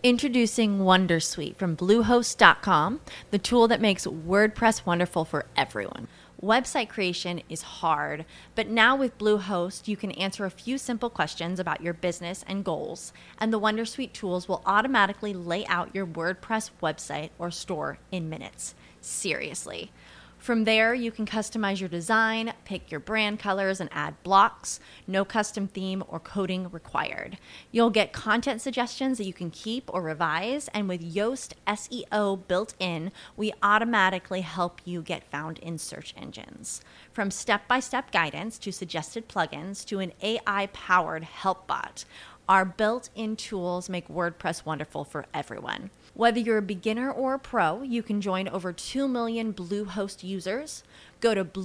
Introducing Wondersuite from Bluehost.com, the tool that makes WordPress wonderful for everyone. Website creation is hard, but now with Bluehost, you can answer a few simple questions about your business and goals, and the Wondersuite tools will automatically lay out your WordPress website or store in minutes. Seriously. From there, you can customize your design, pick your brand colors, and add blocks. No custom theme or coding required. You'll get content suggestions that you can keep or revise, and with Yoast SEO built in, we automatically help you get found in search engines. From step-by-step guidance to suggested plugins to an AI-powered help bot, our built-in tools make WordPress wonderful for everyone. Whether you're a beginner or a pro, you can join over 2 million Bluehost users. Go to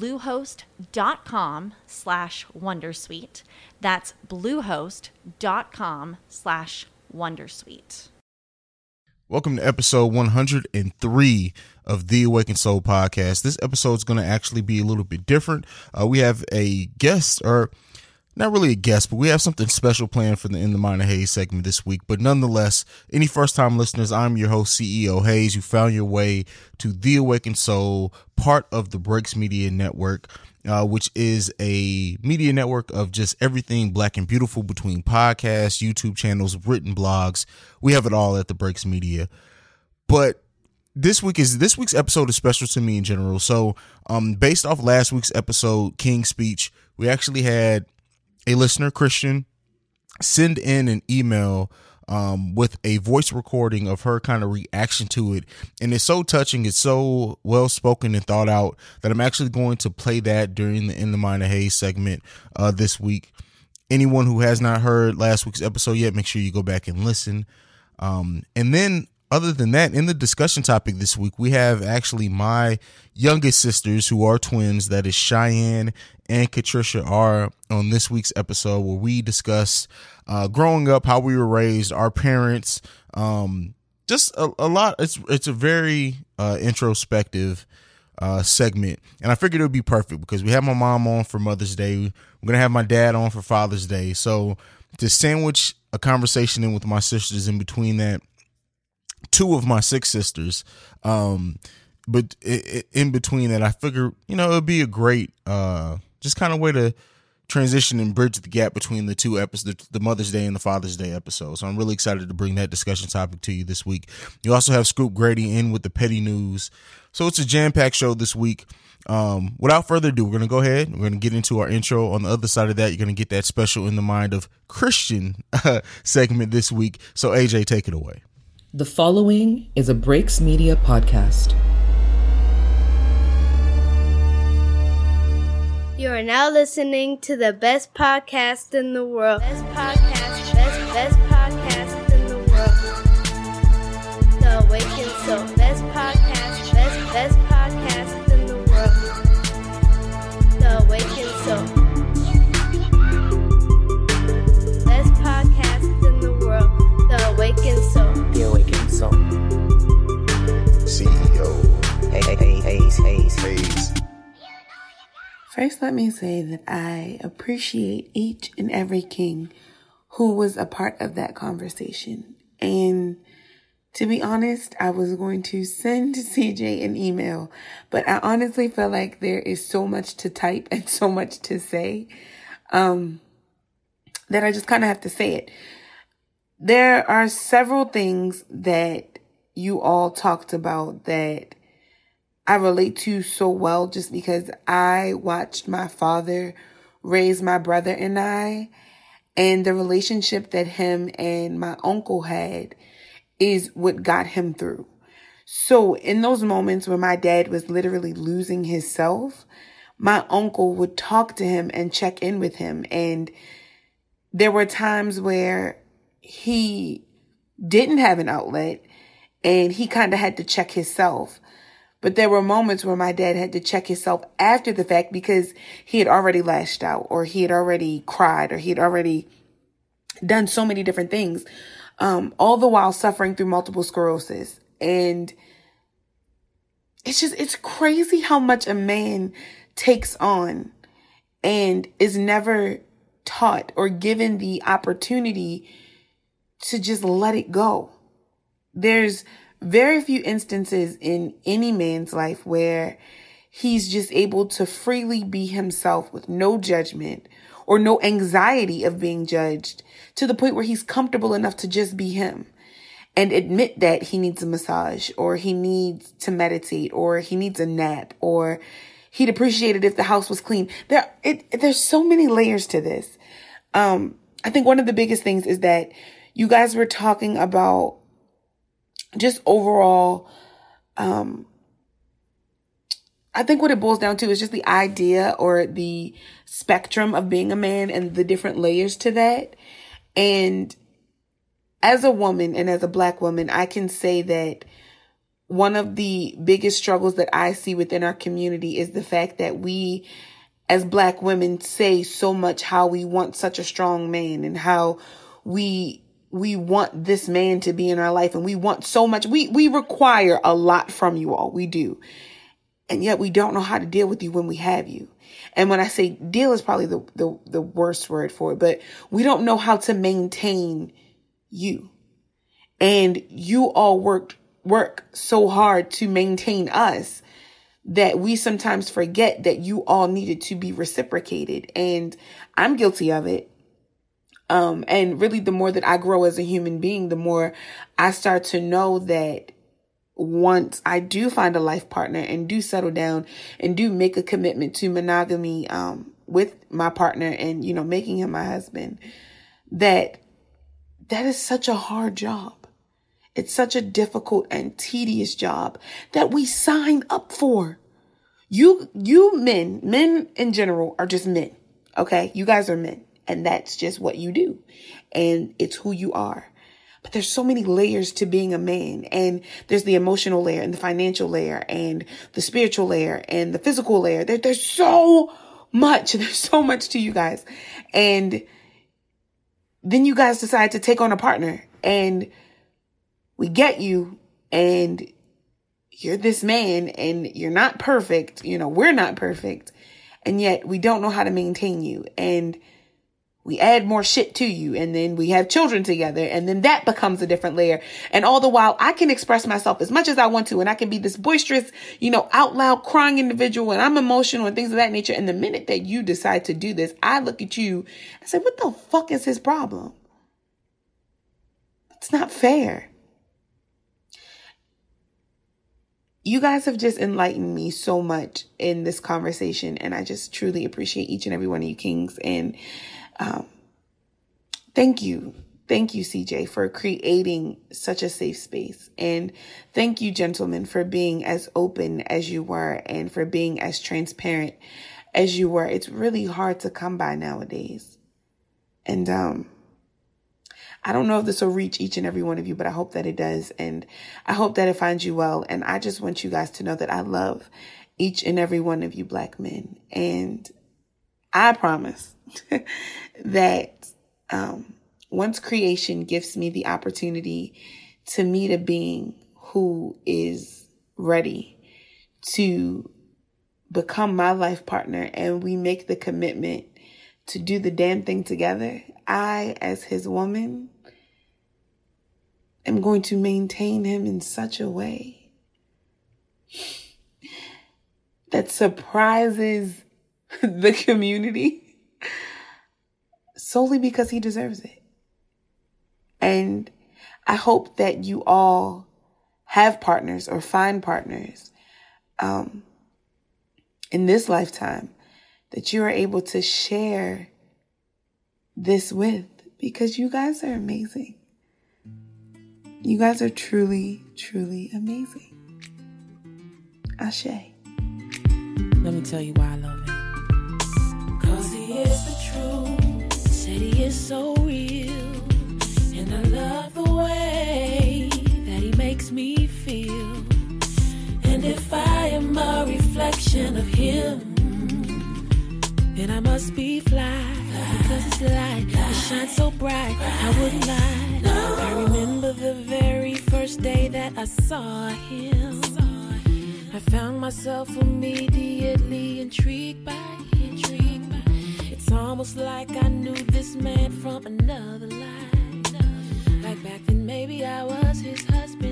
bluehost.com/wondersuite. That's bluehost.com/wondersuite. Welcome to episode 103 of the Awakened Soul podcast. This episode is going to actually be a little bit different. We have a guest, or not really a guest, but we have something special planned for the In the Mind of Hayes segment this week. But nonetheless, any first-time listeners, I'm your host, CEO Hayes. You found your way to The Awakened Soul, part of the Breaks Media Network, which is a media network of just everything black and beautiful between podcasts, YouTube channels, written blogs. We have it all at the Breaks Media. But this week's episode is special to me in general. So based off last week's episode, King's Speech, we actually had a listener, Christian, send in an email with a voice recording of her kind of reaction to it. And it's so touching. It's so well spoken and thought out that I'm actually going to play that during the In the Mind of Hayes segment this week. Anyone who has not heard last week's episode yet, make sure you go back and listen. And then other than that, in the discussion topic this week, we have actually my youngest sisters who are twins. That is Cheyenne and Katricia are on this week's episode, where we discuss growing up, how we were raised, our parents, just a lot. It's a very introspective segment. And I figured it would be perfect because we have my mom on for Mother's Day. We're going to have my dad on for Father's Day. So to sandwich a conversation in with my sisters in between that, two of my 6 sisters, but in between that, I figure, it would be a great just kind of way to transition and bridge the gap between the two episodes, the Mother's Day and the Father's Day episode. So I'm really excited to bring that discussion topic to you this week. You also have Scoop Grady in with the petty news. So it's a jam-packed show this week. Without further ado, we're going to go ahead. We're going to get into our intro. On the other side of that, you're going to get that special In the Mind of Christian segment this week. So AJ, take it away. The following is a Breaks Media podcast. You are now listening to the best podcast in the world. Best podcast in the world. The Awakened Soul. Best podcast in the world. The Awakened Soul. Best podcast in the world. The Awakened Soul. The Awakened Soul. CEO Hayes. First, let me say that I appreciate each and every king who was a part of that conversation. And to be honest, I was going to send CJ an email, but I honestly feel like there is so much to type and so much to say that I just kind of have to say it. There are several things that you all talked about that I relate to so well, just because I watched my father raise my brother and I, and the relationship that him and my uncle had is what got him through. So in those moments where my dad was literally losing his self, my uncle would talk to him and check in with him. And there were times where he didn't have an outlet and he kind of had to check himself. But there were moments where my dad had to check himself after the fact because he had already lashed out, or he had already cried, or he had already done so many different things, all the while suffering through multiple sclerosis. And it's crazy how much a man takes on and is never taught or given the opportunity to just let it go. there's very few instances in any man's life where he's just able to freely be himself with no judgment or no anxiety of being judged, to the point where he's comfortable enough to just be him and admit that he needs a massage, or he needs to meditate, or he needs a nap, or he'd appreciate it if the house was clean. There's so many layers to this. I think one of the biggest things is that you guys were talking about just overall, I think what it boils down to is just the idea or the spectrum of being a man and the different layers to that. And as a woman and as a Black woman, I can say that one of the biggest struggles that I see within our community is the fact that we, as Black women, say so much how we want such a strong man and how we want this man to be in our life, and we want so much. We require a lot from you all. We do. And yet we don't know how to deal with you when we have you. And when I say deal is probably the worst word for it, but we don't know how to maintain you. And you all work so hard to maintain us that we sometimes forget that you all needed to be reciprocated. And I'm guilty of it. And really, the more that I grow as a human being, the more I start to know that once I do find a life partner and do settle down and do make a commitment to monogamy, with my partner and, making him my husband, that is such a hard job. It's such a difficult and tedious job that we sign up for. You men in general are just men. Okay. You guys are men, and that's just what you do. And it's who you are. But there's so many layers to being a man, and there's the emotional layer and the financial layer and the spiritual layer and the physical layer. There's so much. There's so much to you guys. And then you guys decide to take on a partner, and we get you, and you're this man, and you're not perfect. We're not perfect. And yet we don't know how to maintain you. And we add more shit to you, and then we have children together, and then that becomes a different layer. And all the while, I can express myself as much as I want to, and I can be this boisterous, out loud crying individual, and I'm emotional and things of that nature. And the minute that you decide to do this, I look at you and say, what the fuck is his problem? It's not fair. You guys have just enlightened me so much in this conversation, and I just truly appreciate each and every one of you kings. And thank you. Thank you, CJ, for creating such a safe space. And thank you, gentlemen, for being as open as you were and for being as transparent as you were. It's really hard to come by nowadays. And I don't know if this will reach each and every one of you, but I hope that it does. And I hope that it finds you well. And I just want you guys to know that I love each and every one of you Black men. And I promise that once creation gives me the opportunity to meet a being who is ready to become my life partner, and we make the commitment to do the damn thing together, I, as his woman, am going to maintain him in such a way that surprises the community solely because he deserves it. And I hope that you all have partners or find partners in this lifetime that you are able to share this with, because you guys are amazing. You guys are truly, truly amazing. Ashe. Let me tell you why I love him. 'Cause he is the truth. Said he is so real. And I love the way that he makes me feel. And if I am a reflection of him, then I must be fly. Because his light, it shines so bright, I wouldn't lie. I remember the very first day that I saw him. I found myself immediately intrigued by him. It's almost like I knew this man from another life. Like back then maybe I was his husband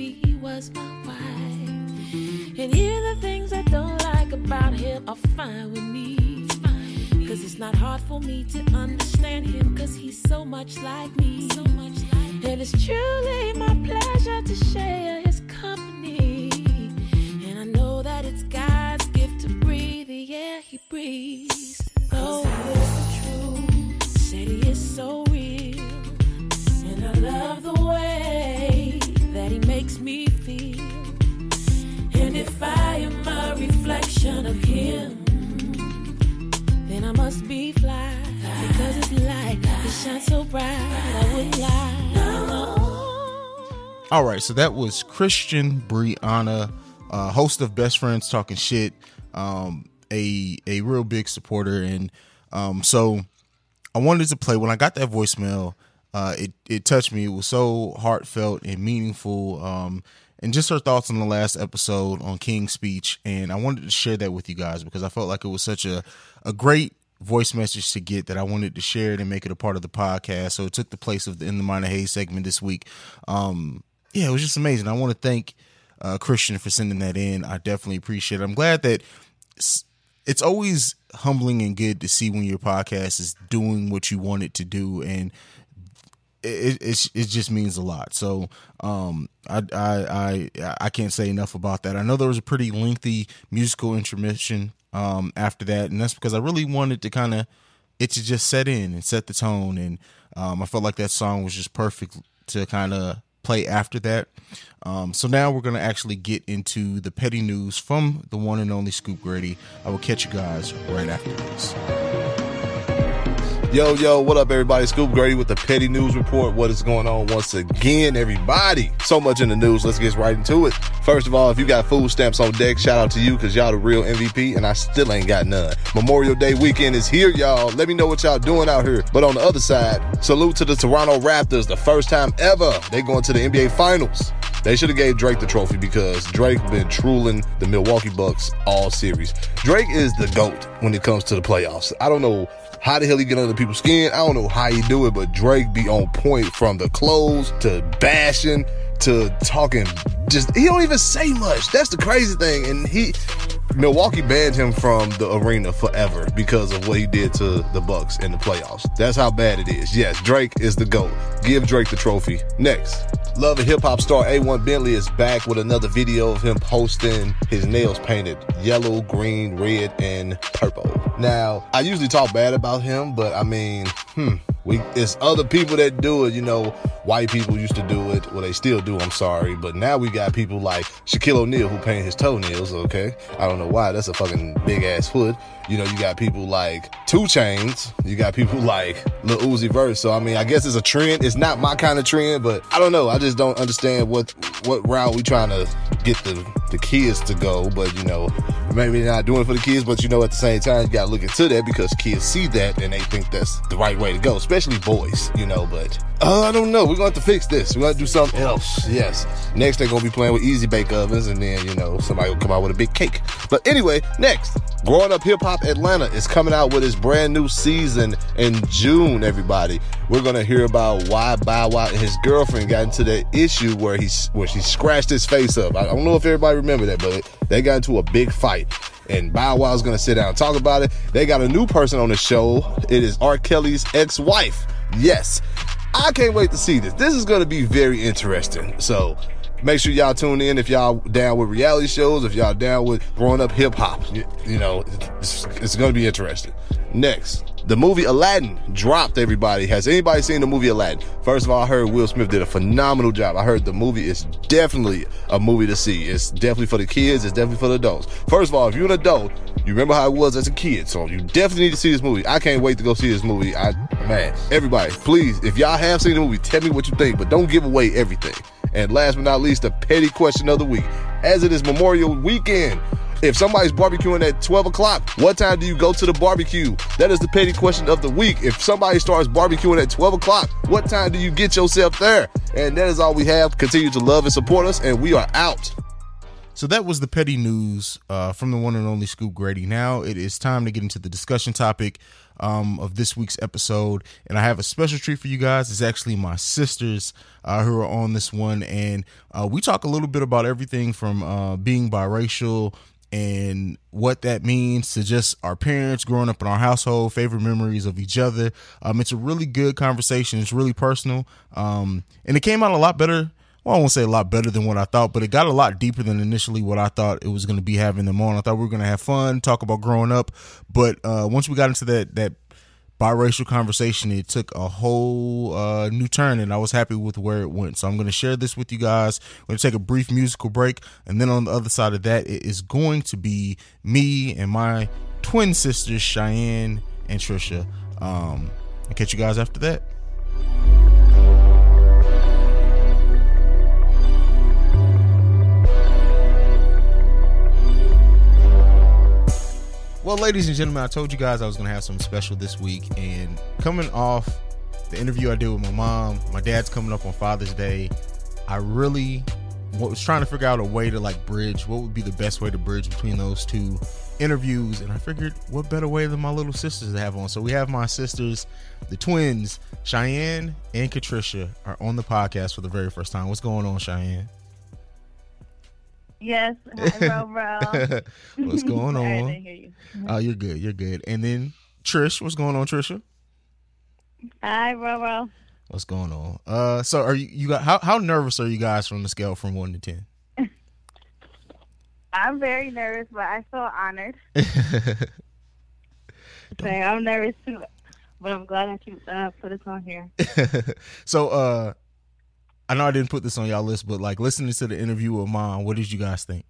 baby, he was my wife. And here the things I don't like about him are fine with me. Cause it's not hard for me to understand him, cause he's so much like me. And it's truly my pleasure to share his company. And I know that it's God's gift to breathe the air he breathes. Oh, he is the truth, said he is so real. And I love the way that he makes me feel. And if I am a reflection of him, then I must be fly, because his light, it shines so bright, I wouldn't lie. No. All right, so that was Christian Brianna, host of Best Friends Talking Shit, a real big supporter. And so I wanted to play, when I got that voicemail, it touched me. It was so heartfelt and meaningful, and just her thoughts on the last episode on King's speech. And I wanted to share that with you guys because I felt like it was such a great voice message to get that I wanted to share it and make it a part of the podcast. So it took the place of the In the Mind of Hayes segment this week. Yeah, it was just amazing. I want to thank Christian for sending that in. I definitely appreciate it. I'm glad that it's always humbling and good to see when your podcast is doing what you want it to do, and it just means a lot. So I can't say enough about that. I know there was a pretty lengthy musical intermission after that, and that's because I really wanted to just set in and set the tone, and I felt like that song was just perfect to kind of play after that. So now we're going to actually get into the petty news from the one and only Scoop Grady. I will catch you guys right after this. Yo, what up, everybody? Scoop Grady with the Petty News Report. What is going on once again, everybody? So much in the news. Let's get right into it. First of all, if you got food stamps on deck, shout out to you, because y'all the real MVP, and I still ain't got none. Memorial Day weekend is here, y'all. Let me know what y'all doing out here. But on the other side, salute to the Toronto Raptors. The first time ever they going to the NBA Finals. They should have gave Drake the trophy, because Drake been trolling the Milwaukee Bucks all series. Drake is the GOAT when it comes to the playoffs. I don't know how the hell he get under people's skin. I don't know how he do it, but Drake be on point, from the clothes to bashing to talking. Just, he don't even say much. That's the crazy thing. And Milwaukee banned him from the arena forever because of what he did to the Bucks in the playoffs. That's how bad it is. Yes, Drake is the GOAT. Give Drake the trophy. Next. Love and hip-hop star A1 Bentley is back with another video of him posting his nails painted yellow, green, red, and purple. Now, I usually talk bad about him, but I mean, it's other people that do it. You know, white people used to do it. Well, they still do, I'm sorry. But now we got people like Shaquille O'Neal who paint his toenails, okay? I don't know why. That's a fucking big-ass foot. You know, you got people like 2 Chainz. You got people like Lil Uzi Vert. So, I mean, I guess it's a trend. It's not my kind of trend, but I don't know. I just don't understand what route we trying to get the kids to go. But, you know, maybe not doing it for the kids, but, you know, at the same time, you got to look into that, because kids see that and they think that's the right way to go, especially boys, you know. But I don't know. We're going to have to fix this. We're going to do something else. Yes. Next, they're going to be playing with easy bake ovens, and then, you know, somebody will come out with a big cake. But anyway, next, Growing Up Hip Hop Atlanta is coming out with its brand new season in June, everybody. We're going to hear about why Bow Wow and his girlfriend got into that issue where she scratched his face up. I don't know if everybody remember that, but they got into a big fight. And Bow Wow's going to sit down and talk about it. They got a new person on the show. It is R. Kelly's ex-wife. Yes. I can't wait to see this. This is going to be very interesting. So make sure y'all tune in if y'all down with reality shows, if y'all down with growing up hip hop. You know, it's going to be interesting. Next, the movie Aladdin dropped, everybody. Has anybody seen the movie Aladdin? First of all, I heard Will Smith did a phenomenal job. I heard the movie is definitely a movie to see. It's definitely for the kids. It's definitely for the adults. First of all, if you're an adult, you remember how it was as a kid. So you definitely need to see this movie. I can't wait to go see this movie. Man, everybody, please, if y'all have seen the movie, tell me what you think, but don't give away everything. And last but not least, the petty question of the week. As it is Memorial Weekend, if somebody's barbecuing at 12 o'clock, what time do you go to the barbecue? That is the petty question of the week. If somebody starts barbecuing at 12 o'clock, what time do you get yourself there? And that is all we have. Continue to love and support us, and we are out. So that was the petty news from the one and only Scoop Grady. Now it is time to get into the discussion topic of this week's episode. And I have a special treat for you guys. It's actually my sisters who are on this one. And we talk a little bit about everything from being biracial and what that means to just our parents growing up in our household, favorite memories of each other. It's a really good conversation. It's really personal. And it came out a lot better. Well, I won't say a lot better than what I thought, but it got a lot deeper than initially what I thought it was going to be having them on. I thought we were going to have fun, talk about growing up. But once we got into that biracial conversation, it took a whole new turn, and I was happy with where it went. So I'm going to share this with you guys. We're going to take a brief musical break, and then on the other side of that, it is going to be me and my twin sisters, Cheyenne and Trisha. I'll catch you guys after that. Well, ladies and gentlemen, I told you guys I was going to have something special this week, and coming off the interview I did with my dad's coming up on Father's Day. I really was trying to figure out a way to bridge what would be the best way to bridge between those two interviews, and I figured what better way than my little sisters to have on. So we have my sisters, the twins, Cheyenne and Katricia, are on the podcast for the very first time. What's going on, Cheyenne? Yes, hi, bro. What's going on? I didn't hear you. Oh, you're good. And then Trish, what's going on, Trisha? Hi, bro. What's going on? So are you got how nervous are you guys from the scale from 1 to 10? I'm very nervous, but I feel honored. I'm nervous too, but I'm glad that you put us on here. So I know I didn't put this on y'all list, but listening to the interview with Mom, what did you guys think?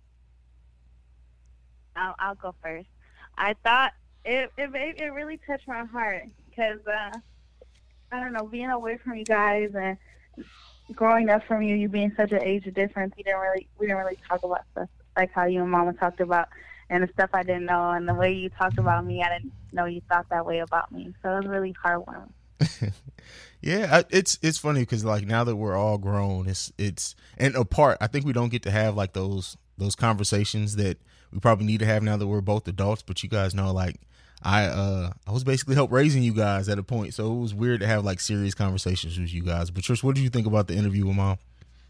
I'll go first. I thought it really touched my heart because I don't know, being away from you guys and growing up from you being such an age difference, we didn't really talk about stuff like how you and Mama talked about, and the stuff I didn't know, and the way you talked about me, I didn't know you thought that way about me. So it was really heartwarming. Yeah, it's funny because now that we're all grown, it's and apart, I think we don't get to have those conversations that we probably need to have now that we're both adults. But you guys know, I was basically help raising you guys at a point, so it was weird to have serious conversations with you guys. But Trish, what did you think about the interview with Mom?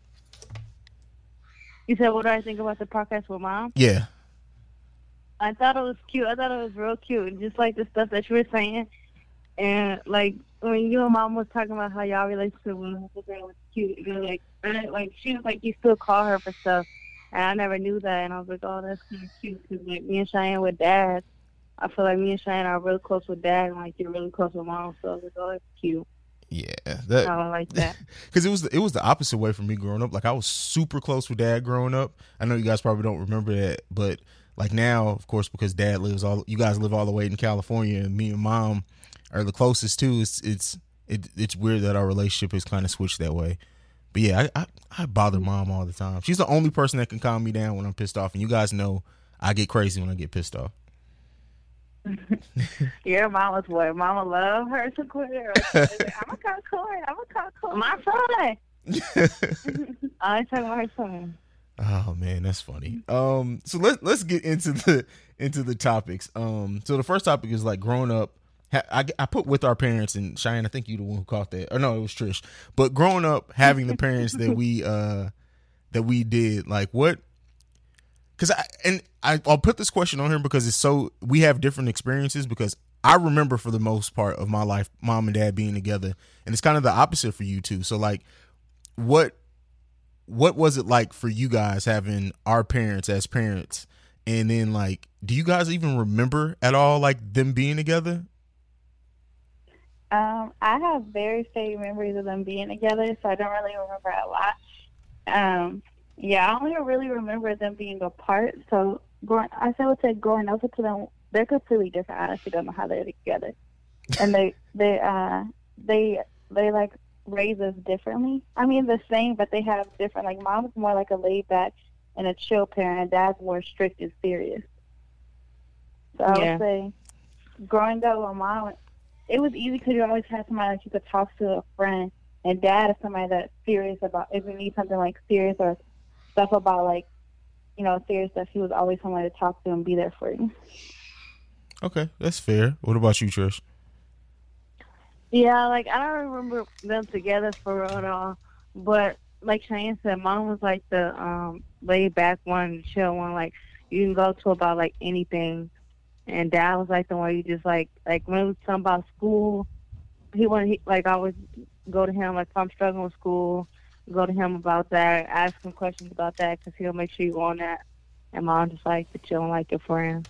You said, what do I think about the podcast with Mom? Yeah. I thought it was cute. I thought it was real cute, just like the stuff that you were saying. And when you and Mom was talking about how y'all relationship was cute, you know, she was you still call her for stuff, and I never knew that, and I was like, oh, that's kind of cute, because me and Cheyenne with Dad, I feel like me and Cheyenne are really close with Dad, and you're really close with Mom, so I was like, oh, that's cute. Yeah, I don't like that. Because it was the opposite way for me growing up. I was super close with Dad growing up. I know you guys probably don't remember that, but now, of course, because Dad you guys live all the way in California, and me and Mom are the closest too. It's weird that our relationship has kind of switched that way. But yeah, I bother Mom all the time. She's the only person that can calm me down when I'm pissed off, and you guys know I get crazy when I get pissed off. Your mama's boy. Mama love her to quit. I'm a call. My son. I talking about her son. Oh man, that's funny. So let's get into the topics. So the first topic is growing up. I put with our parents, and Cheyenne, I think you the one who caught that. Or no, it was Trish. But growing up, having the parents that we did, what? Because I'll put this question on here because we have different experiences. Because I remember for the most part of my life, Mom and Dad being together, and it's kind of the opposite for you two. So what was it like for you guys having our parents as parents, and then do you guys even remember at all them being together? I have very vague memories of them being together, so I don't really remember a lot. I only really remember them being apart. So growing up with them, they're completely different. I honestly don't know how they're together, and they raise us differently. I mean, the same, but they have different. Mom's more a laid back and a chill parent, and Dad's more strict and serious. So I would say, growing up with Mom, it was easy because you always had somebody that you could talk to, a friend, and Dad is somebody that's serious about if you need something serious or stuff about serious stuff, he was always somebody to talk to and be there for you. Okay, that's fair. What about you, Trish? Yeah, like, I don't remember them together for real at all. But like Cheyenne said, Mom was like the laid back one, chill one. Like, you can go to about like anything. And Dad was like the one you just like when it was something about school, I always go to him. Like, if I'm struggling with school, go to him about that, ask him questions about that, because he'll make sure you on that. And Mom just like to chill and like a friend.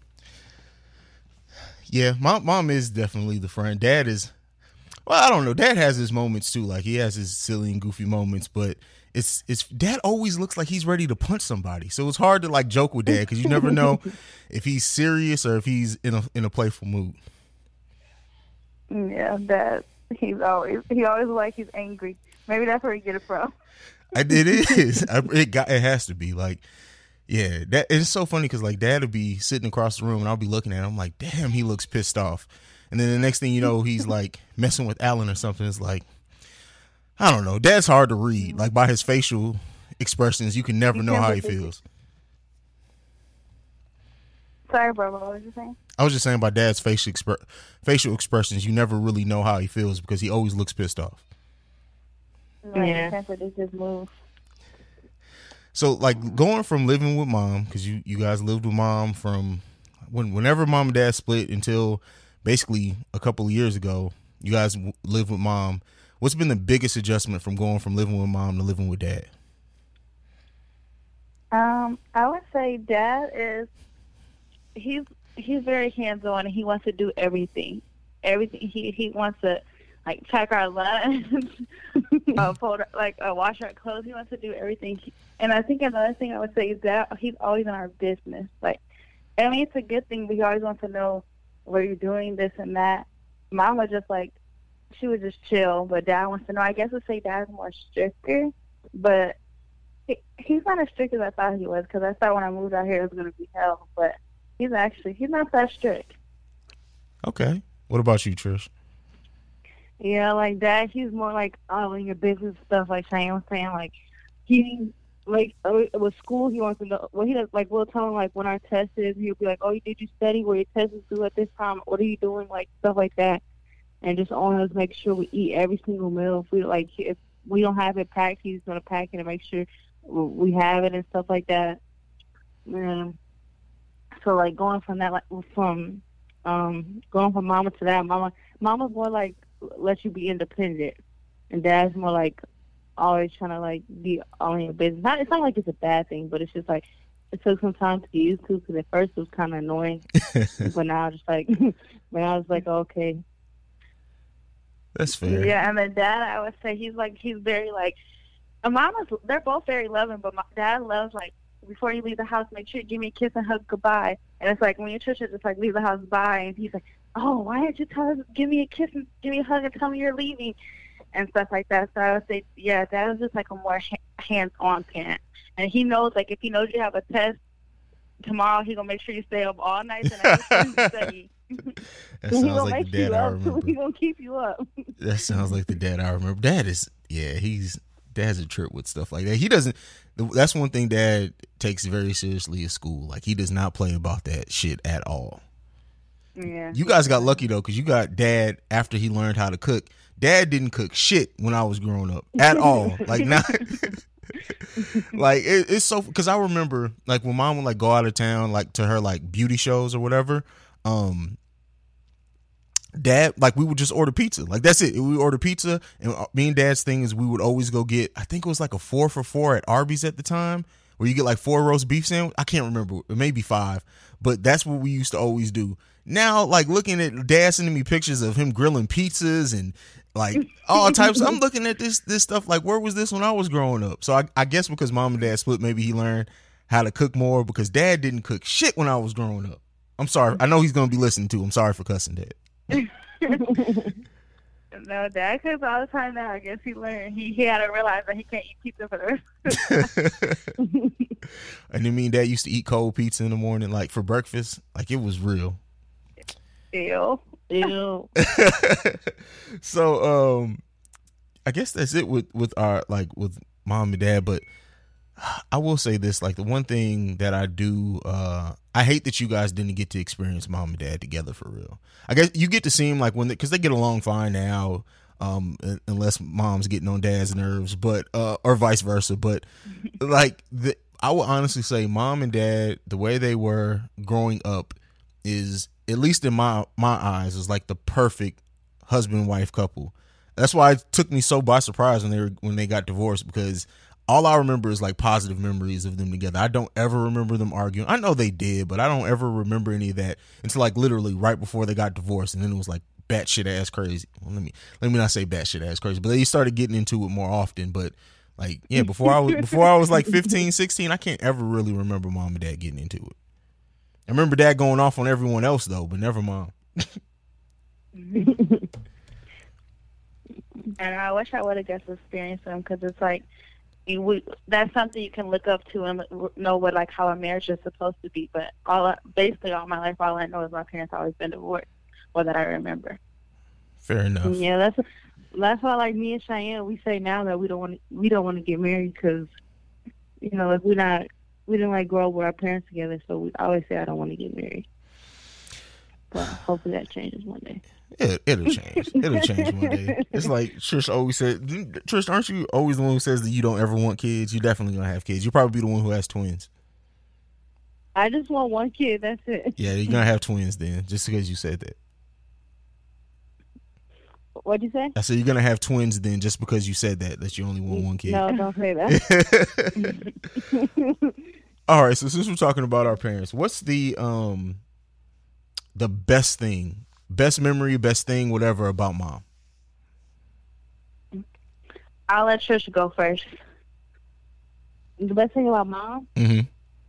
Yeah, mom is definitely the friend. Dad is, well, I don't know. Dad has his moments too. Like, he has his silly and goofy moments, but it's Dad always looks like he's ready to punch somebody. So it's hard to like joke with Dad because you never know if he's serious or if he's in a playful mood. Yeah, Dad. He always like he's angry. Maybe that's where he get it from. It is. It has to be like. Yeah, it's so funny because like Dad would be sitting across the room and I'll be looking at him. I'm like, damn, he looks pissed off. And then the next thing you know, he's like messing with Alan or something. It's like, I don't know. Dad's hard to read. Like, by his facial expressions, you can never know how he feels. Sorry, bro. What was you saying? I was just saying by Dad's facial expressions, you never really know how he feels because he always looks pissed off. Yeah. Can't predict his moves. So, like, going from living with Mom, because you guys lived with Mom from whenever Mom and Dad split until basically a couple of years ago, you guys lived with Mom. What's been the biggest adjustment from going from living with Mom to living with Dad? I would say Dad is he's very hands-on and he wants to do everything. He wants to like check our lunch, wash our clothes. He wants to do everything. And I think another thing I would say is that he's always in our business. Like, I mean, it's a good thing, but he always wants to know what you're doing, this and that. Mama just like, she would just chill, but Dad wants to know. I guess I'd say Dad's more stricter, but he's not as strict as I thought he was, because I thought when I moved out here it was going to be hell, but he's not that strict. Okay. What about you, Trish? Yeah, like Dad, he's more like in your business stuff, like Cheyenne was saying. Like, he, like, with school, he wants to know, well, he does, like, we'll tell him, like, when our test is, he'll be like, oh, did you study? Where your test is due at this time? What are you doing? Like, stuff like that. And just on us, make sure we eat every single meal. If we don't have it packed, he's going to pack it and make sure we have it and stuff like that. So, like, going from that, like, going from Mama to that, Mama's more like, let you be independent, and Dad's more like always trying to like be all in your business. It's not like it's a bad thing, but it's just like it took some time to get used to, because at first it was kind of annoying, but now I was like, okay, that's fair. Yeah. And then Dad, I would say he's very like, they're both very loving, but my Dad loves like, before you leave the house, make sure you give me a kiss and hug goodbye. And it's like when your Trisha just like leave the house bye, and he's like, oh, why didn't you tell us, give me a kiss and give me a hug and tell me you're leaving, and stuff like that. So I would say, yeah, Dad is just like a more hands-on parent. And he knows, like, if he knows you have a test tomorrow, he's going to make sure you stay up all night and study. That sounds like the Dad I remember. He's going to keep you up. That sounds like the Dad I remember. Dad's a trip with stuff like that. He doesn't, that's one thing Dad takes very seriously at school. Like, he does not play about that shit at all. Yeah. You guys got lucky though, because you got Dad after he learned how to cook. Dad didn't cook shit when I was growing up at all. Like, not like it's so, because I remember like when Mom would like go out of town, like to her like beauty shows or whatever. Dad, like, we would just order pizza. Like, that's it. We would order pizza, and me and Dad's thing is we would always go get, I think it was like a 4 for $4 at Arby's at the time, where you get like 4 roast beef sandwich. I can't remember, maybe 5, but that's what we used to always do. Now, like, looking at Dad sending me pictures of him grilling pizzas and like all types, I'm looking at this stuff like, where was this when I was growing up? So I guess because Mom and Dad split, maybe he learned how to cook more, because Dad didn't cook shit when I was growing up. I'm sorry. I know he's going to be listening too. I'm sorry for cussing Dad. No, Dad cooks all the time now. I guess he learned. He had to realize that he can't eat pizza for the rest. And then me and Dad used to eat cold pizza in the morning, like for breakfast. Like, it was real. Ew. So I guess that's it with our, like, with Mom and Dad. But I will say this, like the one thing that I do, I hate that you guys didn't get to experience mom and dad together for real. I guess you get to see them like when, because they get along fine now, unless mom's getting on dad's nerves, but or vice versa. But like I would honestly say mom and dad, the way they were growing up, is, at least in my eyes, is like the perfect husband and wife couple. That's why it took me so by surprise when they got divorced, because all I remember is like positive memories of them together. I don't ever remember them arguing. I know they did, but I don't ever remember any of that until like literally right before they got divorced, and then it was like batshit ass crazy. Well, let me not say batshit ass crazy, but they started getting into it more often. But like, yeah, before I was like 15, 16, I can't ever really remember mom and dad getting into it. I remember dad going off on everyone else though, but never mom. And I wish I would have just experienced them, because it's like, that's something you can look up to and know what, like, how a marriage is supposed to be. But basically all my life, all I know is my parents always been divorced, or that I remember. Fair enough. Yeah, that's why, like, me and Cheyenne, we say now that we don't want to get married, because, you know, like, we didn't like grow up with our parents together, so we always say I don't want to get married. But hopefully that changes one day. It'll change. It'll change one day. It's like Trish always said. Trish, aren't you always the one who says that you don't ever want kids? You're definitely gonna have kids. You'll probably be the one who has twins. I just want one kid. That's it. Yeah, you're gonna have twins then, just because you said that. What'd you say? I said you're gonna have twins then, just because you said that you only want one kid. No, don't say that. All right, so since we're talking about our parents, what's the best thing? Best memory, best thing, whatever about mom? I'll let Trish go first. The best thing about mom? Mm-hmm.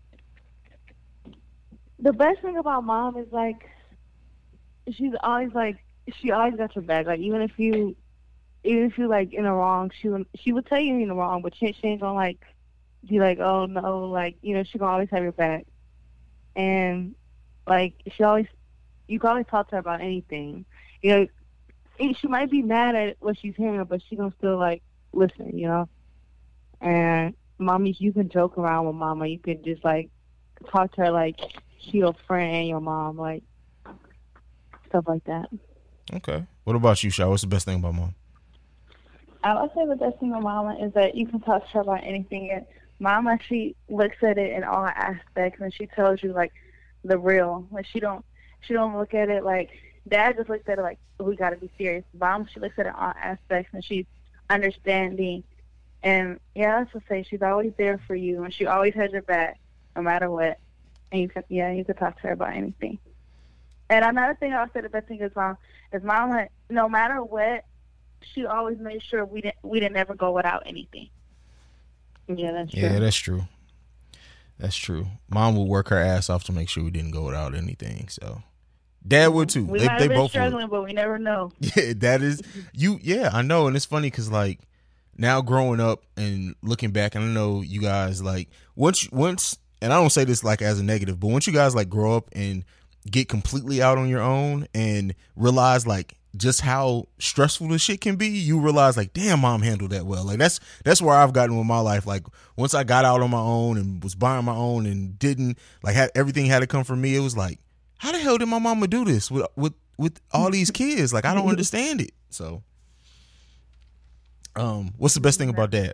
The best thing about mom is, like, she always got your back. Like, even if you like in the wrong, she would tell you you're in the wrong, but she ain't gonna like be like, oh no, like, you know, she gonna always have your back. And like, you can always talk to her about anything. You know, she might be mad at what she's hearing, but she gonna still, like, listen, you know? And mommy, you can joke around with mama. You can just, like, talk to her like she your friend and your mom, like, stuff like that. Okay. What about you, Sha? What's the best thing about mom? I would say the best thing about mama is that you can talk to her about anything. And mama, she looks at it in all aspects, and she tells you, like, the real. Like, she don't look at it like dad just looks at it like, we got to be serious. Mom, she looks at it in all aspects, and she's understanding. And yeah, that's to say, she's always there for you, and she always has your back no matter what. And you can talk to her about anything. And another thing I'll say, the best thing is mom, like, no matter what, she always made sure we didn't ever go without anything. Yeah, that's true. Yeah, that's true. That's true. Mom would work her ass off to make sure we didn't go without anything. So dad would too. We they might have been both struggling, would. but we never know. Yeah, that is you. Yeah, I know, and it's funny because, like, now growing up and looking back, and I know you guys, like, once, and I don't say this like as a negative, but once you guys, like, grow up and get completely out on your own and realize, like, just how stressful this shit can be, you realize, like, damn, mom handled that well. Like, that's where I've gotten with my life. Like, once I got out on my own and was buying my own and didn't, like, everything had to come from me, it was like, how the hell did my mama do this with all these kids? Like, I don't understand it. So what's the best thing about dad?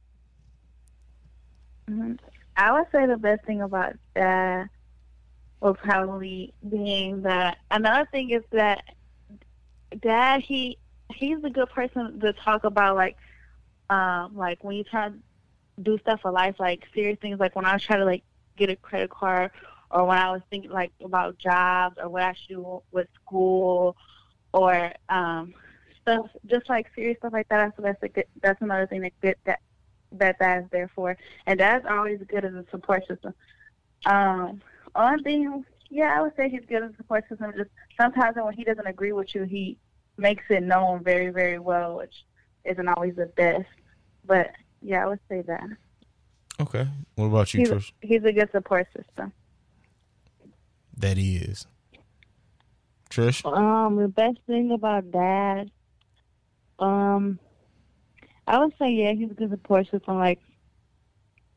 I would say the best thing about dad would probably being that, another thing is that dad, he's a good person to talk about, like when you try to do stuff for life, like serious things, like when I was trying to, like, get a credit card, or when I was thinking, like, about jobs or what I should do with school, or stuff, just like serious stuff like that. So that's another thing that dad's there for, and dad's always good as a support system. One thing, yeah, I would say he's good as a support system. Just sometimes when he doesn't agree with you, he makes it known very, very well, which isn't always the best. But yeah, I would say that. Okay. What about you, Trish? He's a good support system. That he is. Trish? The best thing about dad, I would say, yeah, he's a good support system. Like,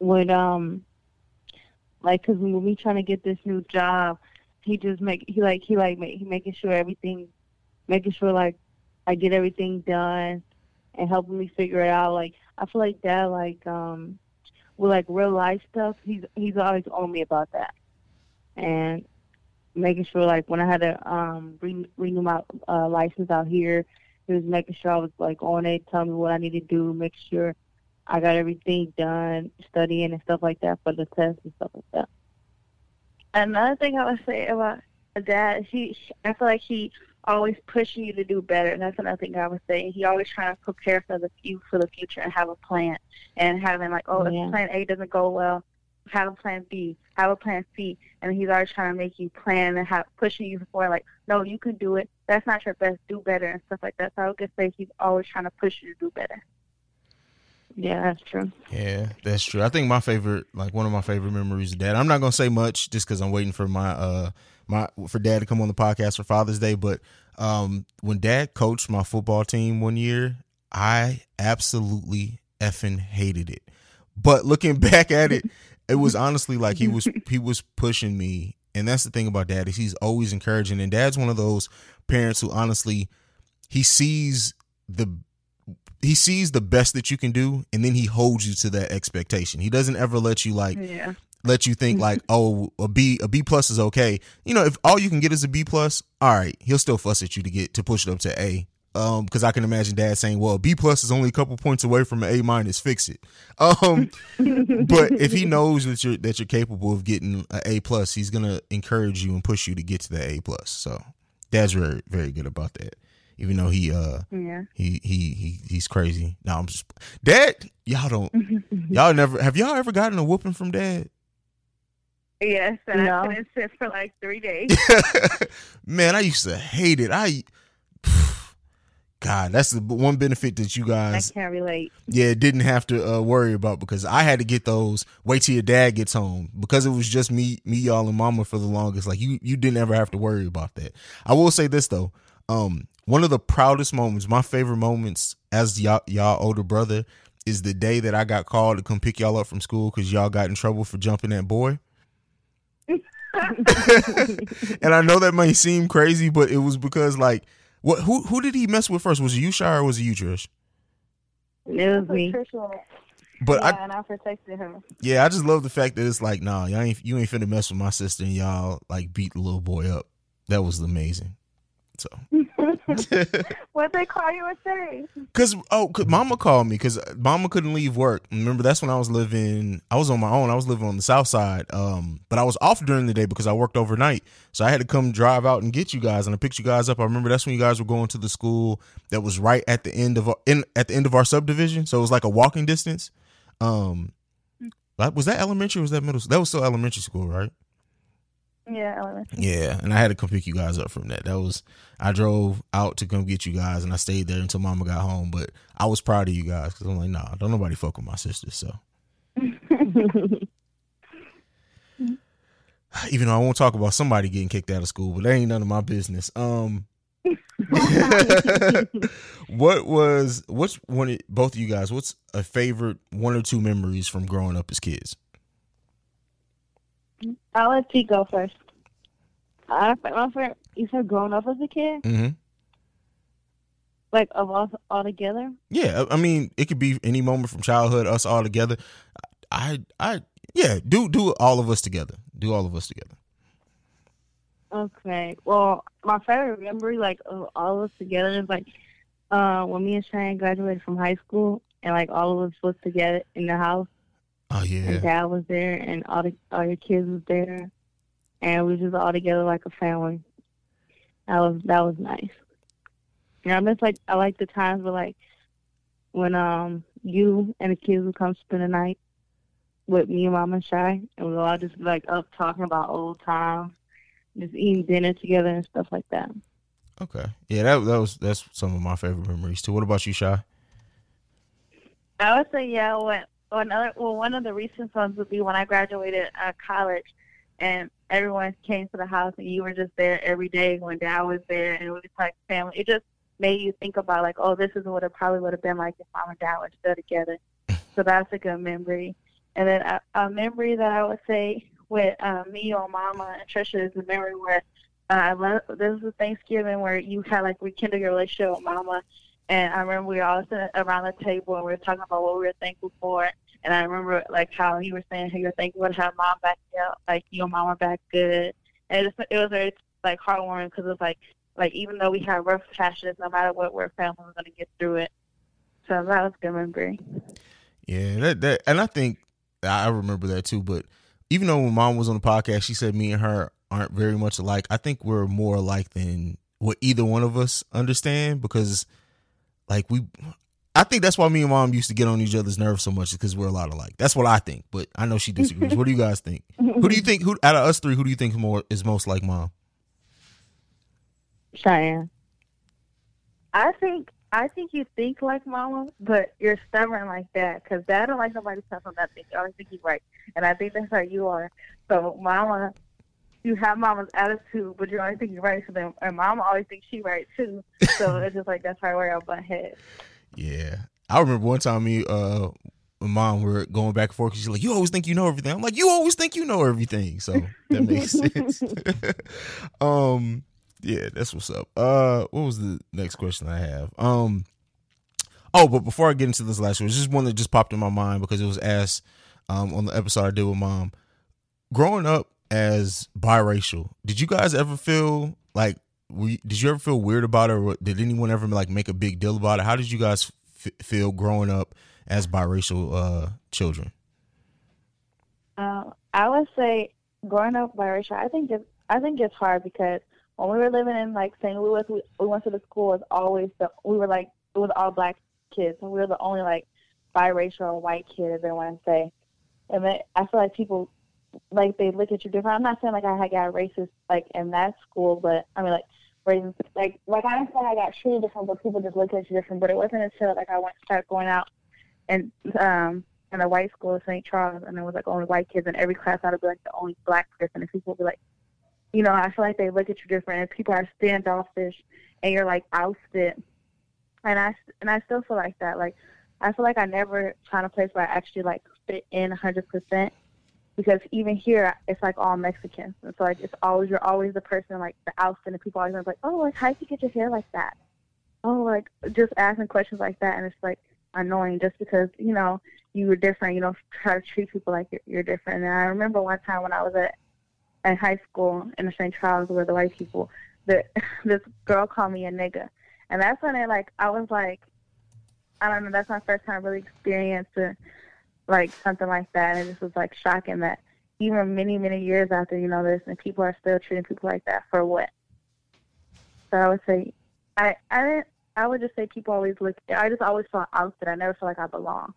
would like, cause when we trying to get this new job, he making sure like I get everything done and helping me figure it out. Like, I feel like Dad, like with like real life stuff, he's always on me about that, and making sure like when I had to renew my license out here, he was making sure I was like on it, telling me what I need to do, make sure I got everything done, studying and stuff like that for the test and stuff like that. Another thing I would say about Dad, I feel like he always pushing you to do better. And that's another thing I would say. He always trying to prepare for the future and have a plan. And having like, if plan A doesn't go well, have a plan B, have a plan C. And he's always trying to make you plan and pushing you forward. Like, no, you can do it. That's not your best. Do better and stuff like that. So I would just say he's always trying to push you to do better. Yeah, that's true. Yeah, that's true. I think one of my favorite memories of Dad. I'm not gonna say much just because I'm waiting for for Dad to come on the podcast for Father's Day. But when Dad coached my football team one year, I absolutely effing hated it. But looking back at it, it was honestly like he was pushing me. And that's the thing about Dad, is he's always encouraging. And Dad's one of those parents who honestly, he sees the best that you can do, and then he holds you to that expectation. He doesn't ever let you let you think like, oh, a B plus is okay. You know, if all you can get is a B plus, all right, he'll still fuss at you to push it up to A. Because I can imagine Dad saying, well, a B plus is only a couple points away from an A minus, fix it. But if he knows that you're capable of getting an A plus, he's gonna encourage you and push you to get to the A plus. So Dad's very, very good about that. Even though he's crazy. No, I'm just Dad. Y'all ever gotten a whooping from Dad? Yes, and I couldn't sit for like 3 days. Man, I used to hate it. God, that's the one benefit that you guys, I can't relate. Yeah, didn't have to worry about, because I had to get those. Wait till your dad gets home, because it was just me, y'all, and Mama for the longest. Like you didn't ever have to worry about that. I will say this though. One of the proudest moments, my favorite moments as y'all older brother, is the day that I got called to come pick y'all up from school because y'all got in trouble for jumping that boy. And I know that may seem crazy, but it was because like, who did he mess with first? Was it you, Shy, or was it you, Trish? It was me. But and I protected her. Yeah, I just love the fact that it's like, nah, you ain't finna mess with my sister, and y'all like beat the little boy up. That was amazing. So What'd they call you a say? Cause Mama called me because Mama couldn't leave work. Remember, that's when I was on my own. I was living on the south side. But I was off during the day because I worked overnight. So I had to come drive out and get you guys, and I picked you guys up. I remember that's when you guys were going to the school that was right at the end of our subdivision. So it was like a walking distance. Was that elementary or was that middle school? That was still elementary school, right? Yeah, elementary. Yeah, and I had to come pick you guys up from that. I drove out to come get you guys, and I stayed there until Mama got home. But I was proud of you guys because I'm like, nah, don't nobody fuck with my sister. So, even though I won't talk about somebody getting kicked out of school, but that ain't none of my business. Both of you guys, what's a favorite one or two memories from growing up as kids? I'll let T go first. My friend, you said growing up as a kid? Mm-hmm. Like of us all together? Yeah, I mean, it could be any moment from childhood, us all together. Do all of us together. Do all of us together. Okay. Well, my favorite memory, like of all of us together, is like when me and Cheyenne graduated from high school, and like all of us was together in the house. Oh yeah. And Dad was there, and all your kids was there, and we was just all together like a family. That was nice. And I like the times where like when you and the kids would come spend the night with me and Mama and Shy, and we would all just be like up talking about old times, just eating dinner together and stuff like that. Okay. Yeah, that's some of my favorite memories too. What about you, Shy? I would say one of the recent ones would be when I graduated college, and everyone came to the house, and you were just there every day when Dad was there, and it was like family. It just made you think about like, oh, this is what it probably would have been like if Mom and Dad were still together. So that's a good memory. And then a memory that I would say with me, your mama, and Trisha is the memory where this was Thanksgiving where you had like rekindle your relationship with mama. And I remember we were all sitting around the table and we were talking about what we were thankful for. And I remember like how you were saying how you're thankful to have mom back, like your mama back good. And it was very like heartwarming because it was like even though we had rough patches, no matter what, we're family, we're gonna get through it. So that was a good memory. Yeah, that and I think I remember that too. But even though when Mom was on the podcast, she said me and her aren't very much alike. I think we're more alike than what either one of us understand, because like I think that's why me and Mom used to get on each other's nerves so much, because we're a lot alike. That's what I think, but I know she disagrees. What do you guys think? Who do you think, who out of us three, who do you think is most like Mom? Cheyenne. I think you think like mama, but you're stubborn like that, because dad don't like nobody telling him nothing. I always think he's right, and I think that's how you are. So mama, you have mama's attitude, but you always think you're right. So then, and mama always thinks she's right too. So it's just like that's how we're all butt heads. Yeah, I remember one time me and Mom were going back and forth, because she's like, "You always think you know everything." I'm like, "You always think you know everything." So that makes sense. Yeah, that's what's up. What was the next question I have? But before I get into this last one, it's just one that just popped in my mind because it was asked on the episode I did with Mom. Growing up as biracial, did you guys ever feel like did you ever feel weird about it, or did anyone ever like make a big deal about it? How did you guys feel growing up as biracial children? I would say growing up biracial, I think it's hard because when we were living in like St. Louis, we went to the school. It was all black kids, and we were the only like biracial white kids, I want to say. And then I feel like people like they look at you different. I'm not saying like I had got racist like in that school, but I mean like racist, like I don't feel like I got treated different, but people just look at you different. But it wasn't until like I started going out and in a white school in St. Charles, and there was like only white kids in every class. I'd be like the only black person, and people would be like, you know, I feel like they look at you different, and people are standoffish, and you're like ousted. And I still feel like that. Like I feel like I never found a place where I actually like fit in 100%, because even here it's like all Mexicans, and so like you're always the person like the ousted, and people always are like, oh, like how'd you get your hair like that? Oh, like just asking questions like that, and it's like annoying just because you know you were different. You know, try to treat people like you're different. And I remember one time when I was in high school in the St. Charles with the white people, this girl called me a nigga. And that's when I was like, I don't know, that's my first time really experiencing like something like that. And it just was like shocking that even many, many years after, you know, this, and people are still treating people like that for what? So I would say, I would just say people always I just always felt ousted. I never felt like I belonged.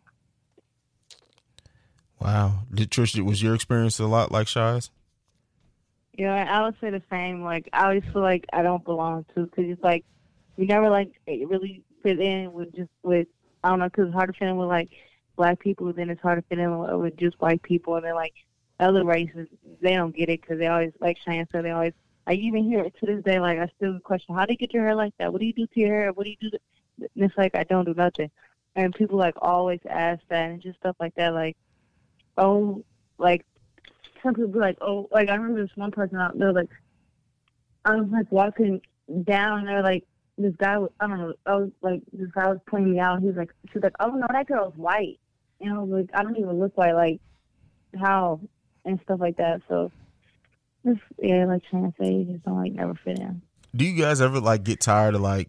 Wow. Trish, was your experience a lot like Shai's? Yeah, I would say the same. Like, I always feel like I don't belong to, because it's like, you never, like, really fit in with I don't know, because it's hard to fit in with, like, black people, then it's hard to fit in with just white people, and then, like, other races, they don't get it, because they always, like Cheyenne said, they always, I even hear it to this day, like, I still question, how do you get your hair like that? What do you do to your hair? What do you do? And it's like, I don't do nothing. And people, like, always ask that, and just stuff like that, like, oh, like, some people be like, oh, like, I remember this one person out there, like, I was, like, walking down, and they're like, this guy, I don't know, this guy was pointing me out, she was like, oh, no, that girl's white. And I was like, I don't even look white, like, how, and stuff like that, so, just, yeah, like trying to say, you just don't, like, never fit in. Do you guys ever, like, get tired of, like,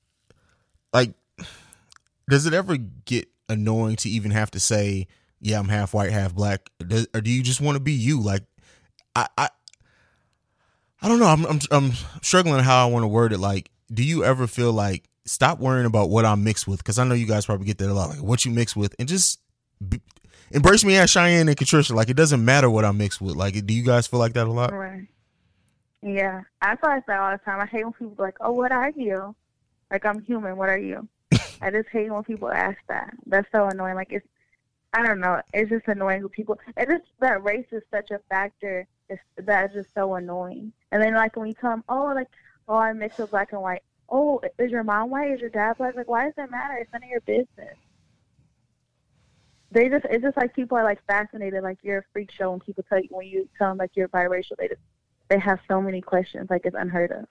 does it ever get annoying to even have to say, yeah, I'm half white, half black, or do you just want to be you? Like, I don't know. I'm struggling how I want to word it. Like, do you ever feel like stop worrying about what I'm mixed with? Because I know you guys probably get that a lot. Like, what you mix with, and just embrace me as Cheyenne and Katricia. Like, it doesn't matter what I'm mixed with. Like, do you guys feel like that a lot? Right. Yeah, I feel like that all the time. I hate when people are like, "Oh, what are you?" Like, I'm human. What are you? I just hate when people ask that. That's so annoying. Like, I don't know. It's just annoying when people. It's just that race is such a factor. That is just so annoying. And then, like, when you tell them, oh, I mix with black and white. Oh, is your mom white? Is your dad black? Like, why does that matter? It's none of your business. it's just like people are like fascinated, like you're a freak show when people when you tell them like you're biracial, they have so many questions, like it's unheard of.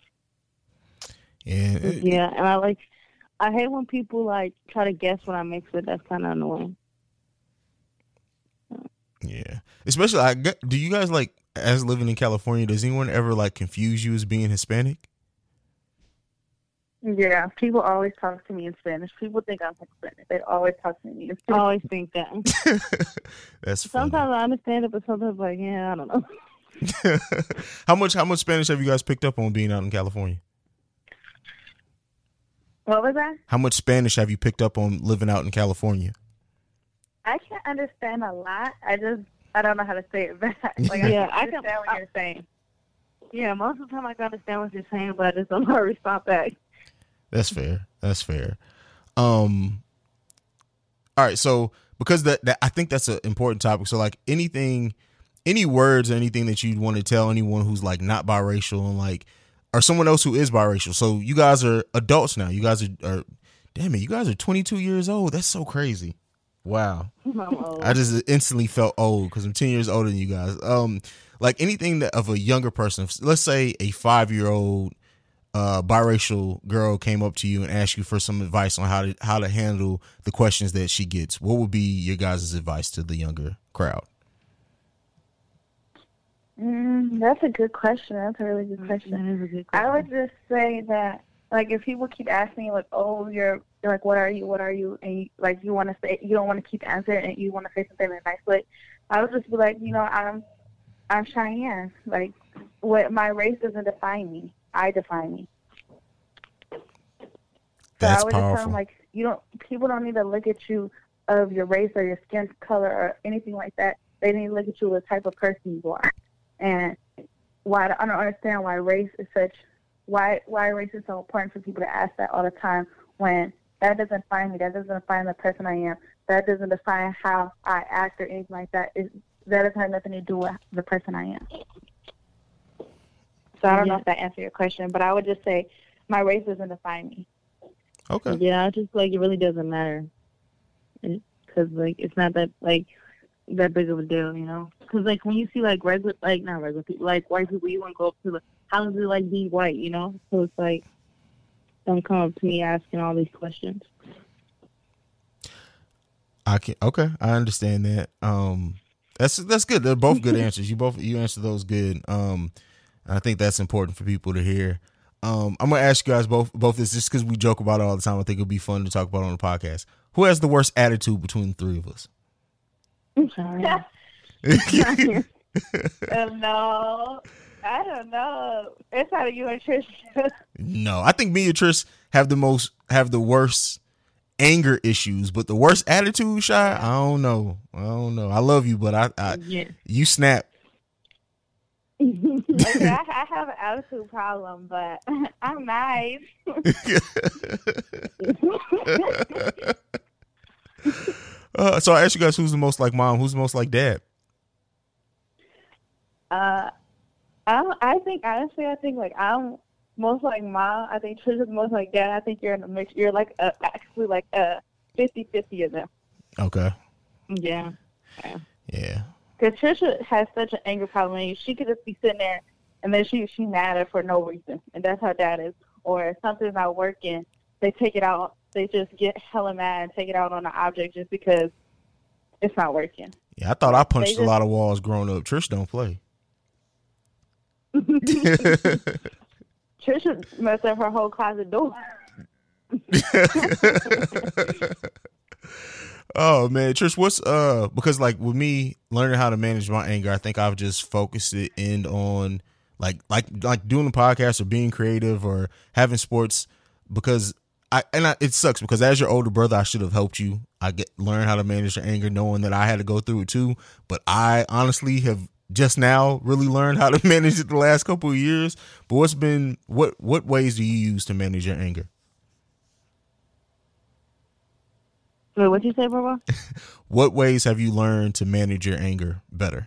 Yeah, and I hate when people like try to guess what I mix with. That's kind of annoying. Yeah, especially do you guys like, as living in California, does anyone ever like confuse you as being Hispanic? Yeah, people always talk to me in Spanish. People think I'm Hispanic. They always talk to me in Spanish. I always think that. That's funny. Sometimes I understand it, but sometimes like, yeah, I don't know. How much Spanish have you guys picked up on being out in California? What was that? How much Spanish have you picked up on living out in California? I can't understand a lot. I don't know how to say it back. Like, yeah, I can understand what you're saying. Yeah, most of the time I can understand what you're saying, but I just don't know how to respond back. That's fair. All right, so because that I think that's an important topic. So like any words or anything that you'd want to tell anyone who's like not biracial and like, or someone else who is biracial. So you guys are adults now. You guys are damn it, you guys are 22 years old. That's so crazy. Wow. I just instantly felt old because I'm 10 years older than you guys. Like anything that of a younger person, let's say a 5-year-old biracial girl came up to you and asked you for some advice on how to handle the questions that she gets, what would be your guys' advice to the younger crowd? That's a good question. That's a really good question. That is a good question. I would just say that, like, if people keep asking you, like, oh, you're like, what are you, and you, like, you want to say, you don't want to keep answering, and you want to say something in a nice way, I would just be like, I'm Cheyenne. Like, what my race doesn't define me. I define me. That's so I would powerful. just tell them, like, people don't need to look at you of your race or your skin color or anything like that. They need to look at you as the type of person you are. And I don't understand why race is why race is so important for people to ask that all the time, when that doesn't define me. That doesn't define the person I am. That doesn't define how I act or anything like that. That doesn't have nothing to do with the person I am. So I don't know if that answers your question, but I would just say my race doesn't define me. Okay. Yeah, I just like it really doesn't matter, because like it's not that like that big of a deal, you know. Because like when you see like not regular people, like white people, you want to go up to how is it like being white, you know? So it's like, don't come up to me asking all these questions. Okay, I understand that. That's good. They're both good answers. You answered those good. I think that's important for people to hear. I'm gonna ask you guys both this just because we joke about it all the time. I think it'll be fun to talk about it on the podcast. Who has the worst attitude between the three of us? I'm sorry. No, I don't know. It's out of you and Trish. No, I think me and Trish have the worst anger issues, but the worst attitude, Shy, I don't know. I love you, but you snap. Okay, I have an attitude problem, but I'm nice. So I asked you guys, who's the most like mom? Who's the most like dad? I think like I'm most like mom. I think Trish is most like dad. I think you're in a mix. You're like actually like 50-50 of them. Okay. Yeah. Yeah. Because Trisha has such an anger problem. I mean, she could just be sitting there, and then she's mad at her for no reason, and that's how dad is. Or if something's not working, they take it out. They just get hella mad and take it out on the object just because it's not working. Yeah, I thought I punched a lot of walls growing up. Trish don't play. Trisha messed up her whole closet door. Oh man, Trish, what's because like with me learning how to manage my anger, I think I've just focused it in on like doing the podcast or being creative or having sports, because it sucks because as your older brother, I should have helped you. Learn how to manage your anger, knowing that I had to go through it too. But I honestly have just now really learned how to manage it the last couple of years. But what ways do you use to manage your anger? Wait, what'd you say, Barbara? What ways have you learned to manage your anger better?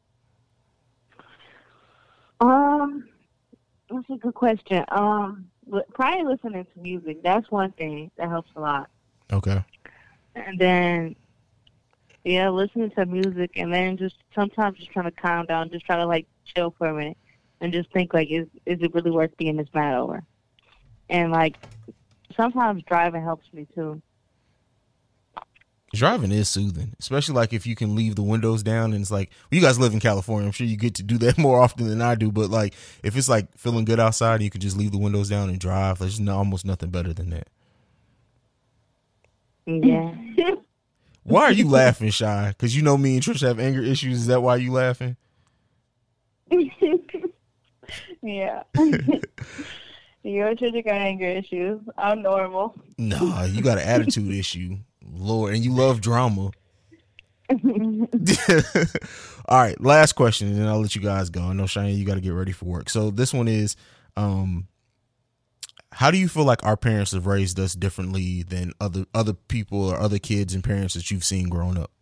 That's a good question. Probably listening to music. That's one thing that helps a lot. Okay. And then Yeah, listening to music and then just sometimes just trying to calm down, just trying to like chill for a minute and just think like, is it really worth being this mad over? And like sometimes driving helps me too. Driving is soothing, especially like if you can leave the windows down and it's like, well, you guys live in California. I'm sure you get to do that more often than I do. But like if it's like feeling good outside and you can just leave the windows down and drive, there's almost nothing better than that. Yeah. Why are you laughing, Shy? Because you know me and Trish have anger issues. Is that why you laughing? Yeah. You and Trisha got anger issues. I'm normal. Nah, you got an attitude issue, Lord, and you love drama. All right, last question, and then I'll let you guys go. I know, Cheyenne, you got to get ready for work. So this one is, how do you feel like our parents have raised us differently than other people or other kids and parents that you've seen growing up?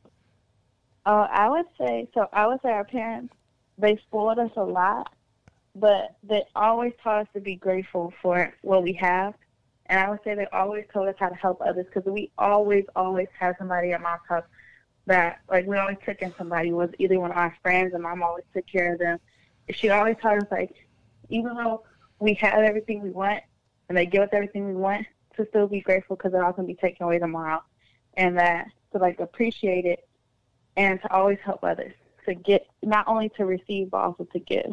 I would say our parents, they spoiled us a lot, but they always taught us to be grateful for what we have. And I would say they always told us how to help others, because we always had somebody at Mom's house that, like, we always took in somebody, was either one of our friends, and Mom always took care of them. She always taught us, like, even though we have everything we want, and they give us everything we want, to still be grateful, because it all can be taken away tomorrow. And that to, like, appreciate it and to always help others, to get, not only to receive, but also to give.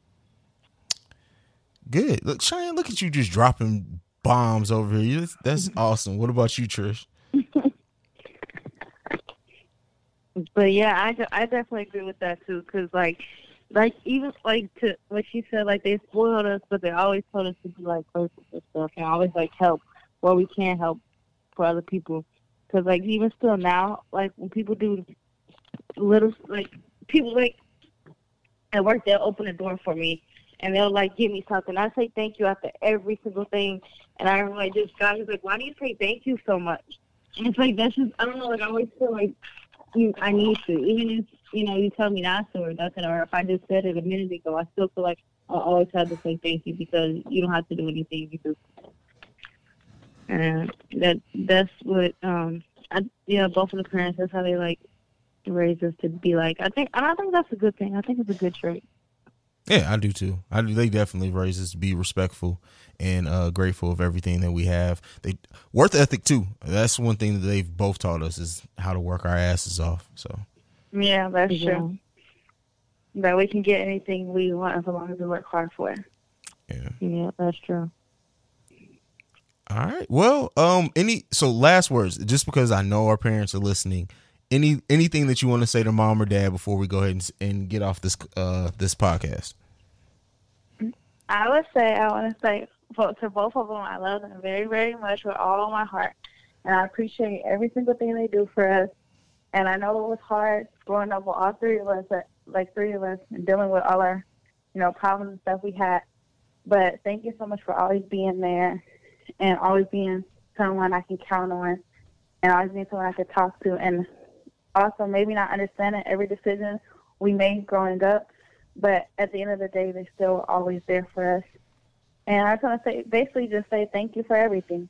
Good. Look, Cheyenne, look at you just dropping bombs over here. That's awesome. What about you, Trish? But yeah, I definitely agree with that too, because like even like to what she said, like they spoiled us, but they always told us to be like grateful for stuff and always like help where we can help for other people. Because like even still now, like when people do little, like people like at work, they'll open the door for me and they'll like give me something. I say thank you after every single thing, and I remember like this guy was like, "Why do you say thank you so much?" And it's like that's just, I don't know, like I always feel like I need to, even if you tell me not to or nothing, or if I just said it a minute ago, I still feel like I always have to say thank you, because you don't have to do anything, because that's what both of the parents, that's how they like raised us to be like. I think that's a good thing. I think it's a good trait. Yeah, I do too. They definitely raise us to be respectful and grateful of everything that we have. Work ethic too. That's one thing that they've both taught us, is how to work our asses off. So yeah, that's true. That we can get anything we want as long as we work hard for it. Yeah, that's true. All right. Well, last words, just because I know our parents are listening. Anything that you want to say to mom or dad before we go ahead and get off this podcast? I want to say to both of them, I love them very, very much with all of my heart. And I appreciate every single thing they do for us. And I know it was hard growing up with all three of us, and dealing with all our, problems and stuff we had. But thank you so much for always being there and always being someone I can count on and always being someone I could talk to. And also maybe not understanding every decision we made growing up, but at the end of the day, they're still always there for us. And I just want to say thank you for everything.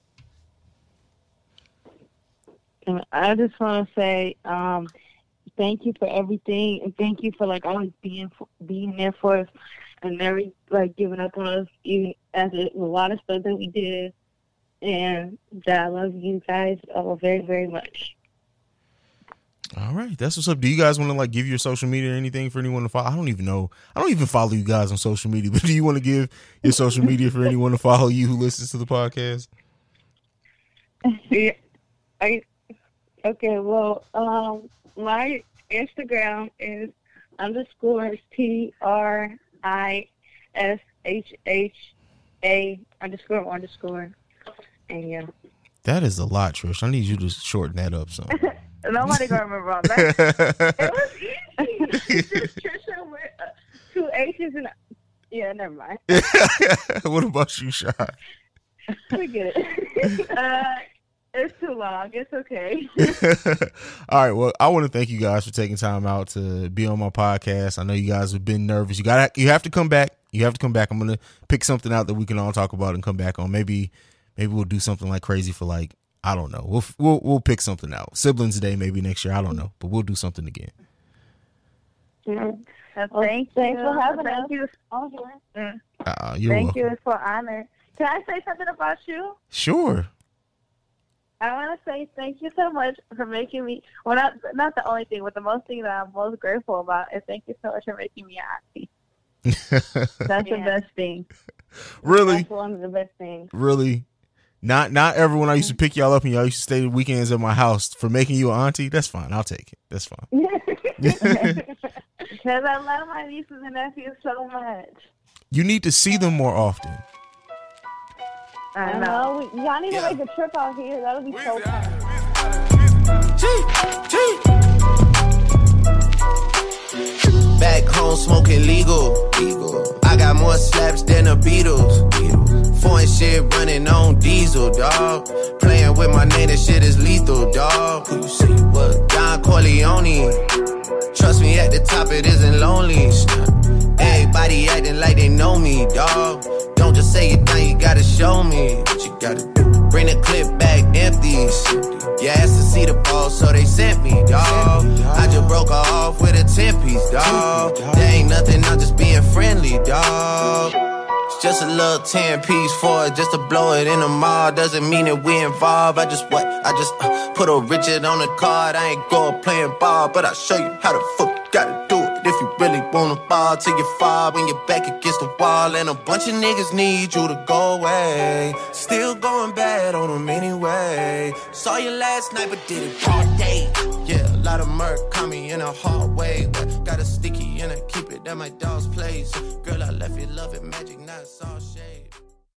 And I just want to say thank you for everything, and thank you for like always being there for us and never like giving up on us, even as a lot of stuff that we did. And that I love you guys very, very much. All right, that's what's up. Do you guys want to like give your social media or anything for anyone to follow? I don't even know. I don't even follow you guys on social media, but do you want to give your social media for anyone to follow you who listens to the podcast? Yeah. Okay, well, my Instagram is _TRISHHA_. And yeah. That is a lot, Trish. I need you to shorten that up some. Nobody gonna remember all that. It was easy. It's just Trisha with 2 H's and yeah, never mind. What about you, Shy? Forget it. It's too long. It's okay. All right. Well, I want to thank you guys for taking time out to be on my podcast. I know you guys have been nervous. You have to come back. You have to come back. I'm gonna pick something out that we can all talk about and come back on. Maybe we'll do something like crazy for like I don't know. We'll pick something out. Siblings Day maybe next year. I don't know, but we'll do something again. Thanks for having us. You're welcome. you. It's for honor. Can I say something about you? Sure. I want to say thank you so much for making me, well, not the only thing, but the most thing that I'm most grateful about is thank you so much for making me auntie. That's the best thing. Really? That's one of the best things. Really? Not ever when I used to pick y'all up and y'all used to stay the weekends at my house for making you an auntie. That's fine. I'll take it. That's fine. Because I love my nieces and nephews so much. You need to see them more often. I know. Y'all need to make a trip out here. That would be so fun. Back home smoking legal. I got more slaps than the Beatles. Foreign shit running on diesel, dog. Playing with my name, this shit is lethal, dog. Who you say you was? Don Corleone. Trust me, at the top it isn't lonely. Everybody acting like they know me, dog. Don't just say it down, you gotta show me what you gotta do. Bring the clip back empty. You asked to see the ball, so they sent me, dog. I just broke her off with a 10-piece, dog. There ain't nothing, I'm just being friendly, dog. It's just a little 10-piece for it, just to blow it in the mall. Doesn't mean that we involved. I just put a Richard on the card. I ain't going playing ball, but I'll show you how the fuck you gotta do it. If you really wanna ball till you fall when you're back against the wall. And a bunch of niggas need you to go away. Still going bad on them anyway. Saw you last night but did it all day. Yeah, a lot of murk caught me in a hard way. Got a sticky and I keep it at my dog's place. Girl, I left you love it magic, not all shade.